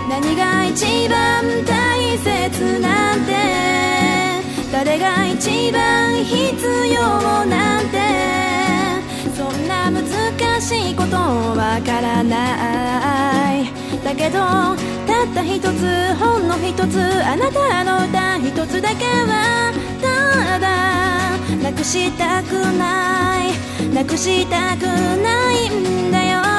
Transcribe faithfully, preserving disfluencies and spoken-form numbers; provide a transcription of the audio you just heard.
何が一番大切なんて、誰が一番必要なんて、そんな難しいことわからない。だけどたった一つ、ほんの一つ、あなたの歌一つだけはただなくしたくない、なくしたくないんだよ。